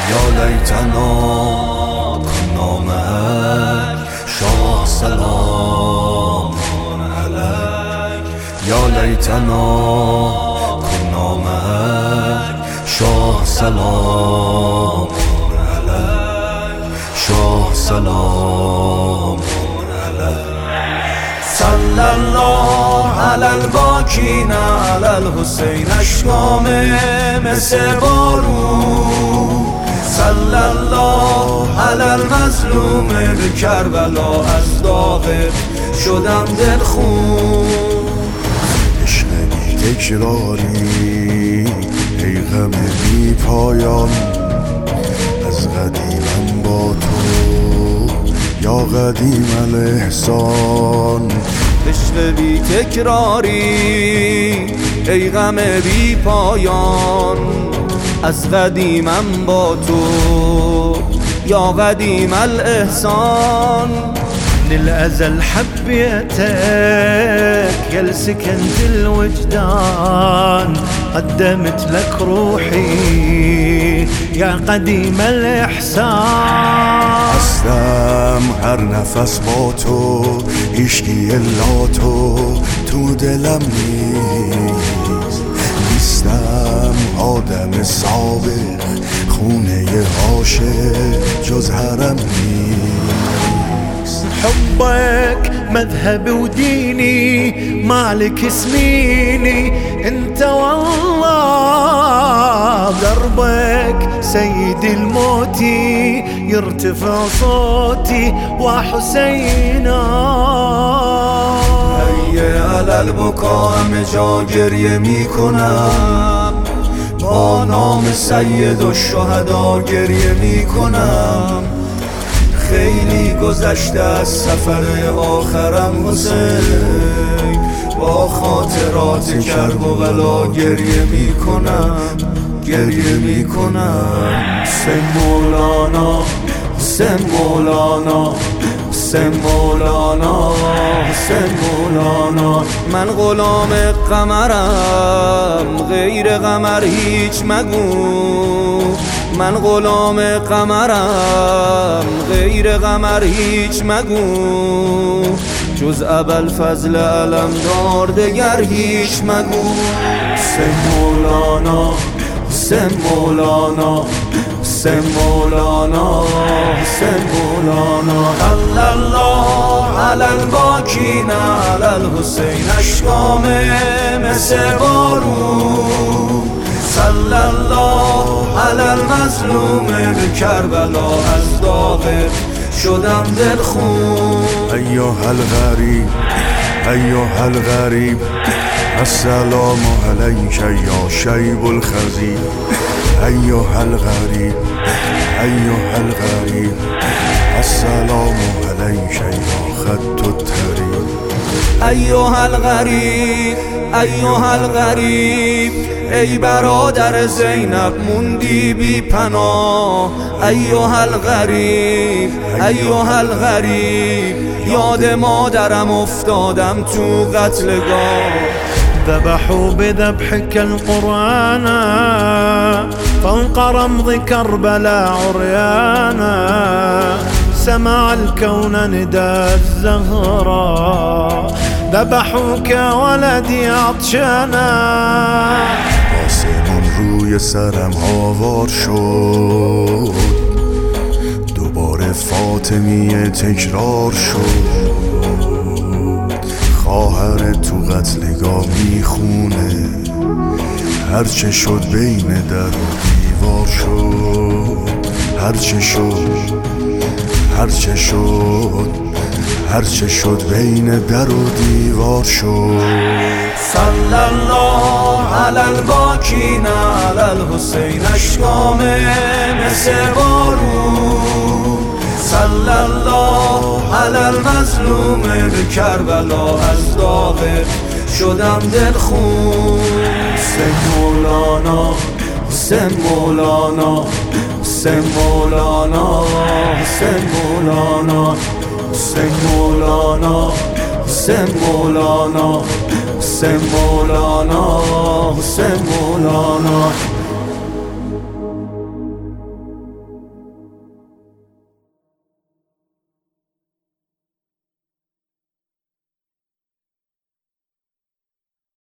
یا لیتنا کنا معک شاه سلام علیک یا لیتنا کنا معک شاه سلام علیک شاه سلام علیک صلی الله علی الباکین علی الحسین اشکام مثل بارون صلی الله علی المظلوم به کربلا از داغت شدم دلخون عشق بی تکراری ای غم بی پایان از قدیمم با تو یا قدیم الاحسان عشق بی تکراری ای غم بی پایان از قدیمم با تو یا قدیم الاحسان للأزل حبيتك يا لسكنت الوجدان قدمت لك روحي يا قديم الإحسان هستم هر نفس با تو عشقی الا تو دلم نیستم آدم سابق خونه عاشق جز حرم نیست حبك مذهبي وديني مالك سنيني انت والله دربك سيد الموت يرتفع صوتي وحسينا هیه علل بکا همه جا گریه می کنم با نام سید و شهدا گریه می کنم خیلی گذشته از سفر آخرم حسین با خاطرات کرب و بلا گریه می کنم گریه می کنم حسین مولانا حسین مولانا حسین مولانا حسین مولانا من غلام قمرم غیر قمر هیچ مگو من غلام قمرم غیر قمر هیچ مگو جز ابوالفضل علمدار دگر هیچ مگو حسین مولانا حسین مولانا حسین مولانا حسین مولانا صلی الله علی الباکین علی الحسین اشکام مثل بارون صلی الله علی المظلوم به کربلا از داغت شدم دلخون ایها الغریب ایها الغریب السلام علیک یا شیب الخزیب ایها الغریب ایها الغریب السلام علیک یا خط الطریب ایها الغریب ایها الغریب ای برادر زینب موندی بی پناه ایها الغریب ایها الغریب یاد مادرم افتادم تو قتلگاه ذبحوا بذبحك القرآن فوق رمض كربلاء عريانا سمع الكون نداء الزهراء ذبحوك ولدي عطشانا آسمان روی سرم آوار شد دوباره فاطمیه تکرار شد خواهر تو قتلگاه میخونه هرچه شد بین در و دیوار شد هرچه شد هرچه شد هرچه شد بین در و دیوار شد صلی الله علی الباکین علی الحسین اشکام مثل بارون صلی الله علی المظلوم به کربلا از داغت شدم دلخون حسین مولانا حسین مولانا حسین مولانا حسین مولانا حسین مولانا حسین مولانا حسین مولانا حسین مولانا